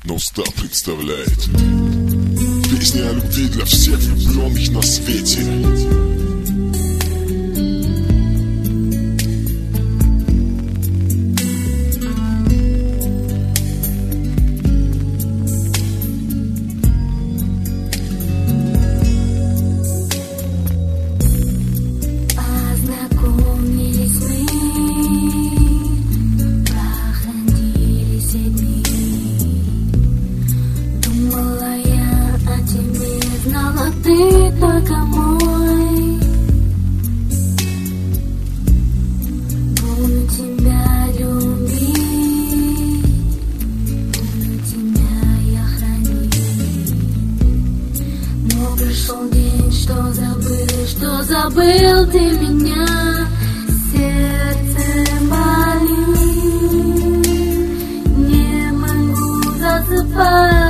но устав представляет. Песня о любви для всех влюбленных на свете. Ты только мой. Буду тебя любить, буду тебя я хранить. Но пришел день, что забыл ты меня. Сердце болит, не могу засыпать.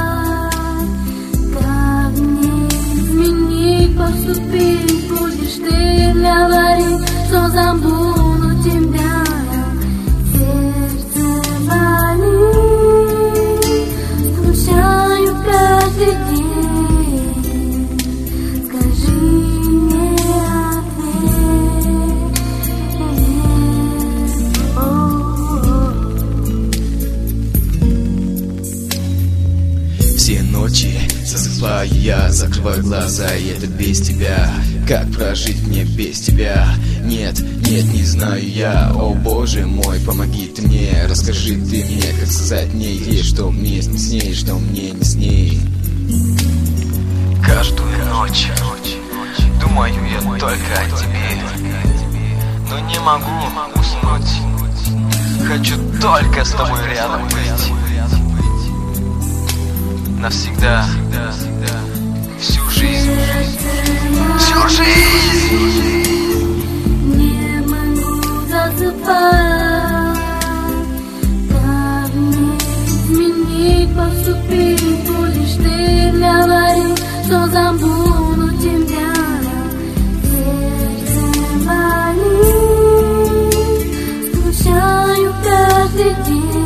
Поступить будешь ты, говорить, что забуду тебя. Сердце болит, скучаю каждый день. Скажи мне ответ. Все ночи засыпаю я, закрываю глаза, и это без тебя. Как прожить мне без тебя? Нет, не знаю я. О боже мой, помоги ты мне. Расскажи ты мне, как сказать мне ей, что мне с ней, что мне не с ней. Каждую ночь думаю я только о тебе, но не могу уснуть. Хочу только с тобой рядом быть. Навсегда, всю жизнь, всю жизнь. Не могу засыпать. Как мне изменить, поступить будешь ты, говорить, что забуду тебя. Сердце болит, скучаю каждый день.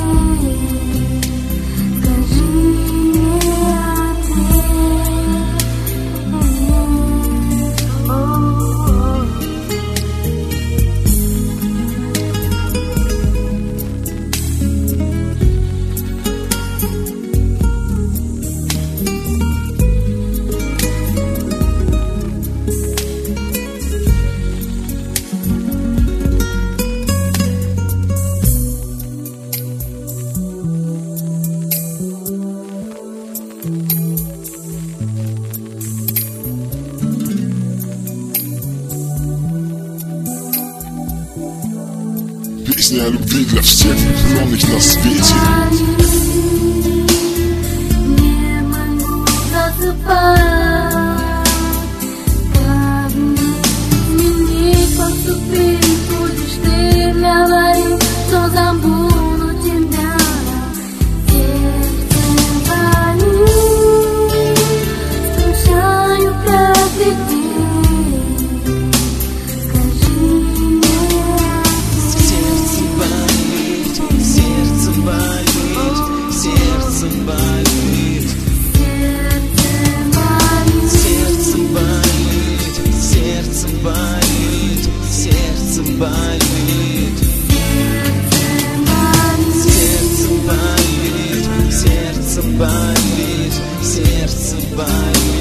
Песня о любви для всех влюбленных на свете. Не могу засыпать. Как мне изменить, поступить будешь ты, говорить, что забуду тебя. Сердце болит, скучаю каждый день. Сердце болит, сердце болит.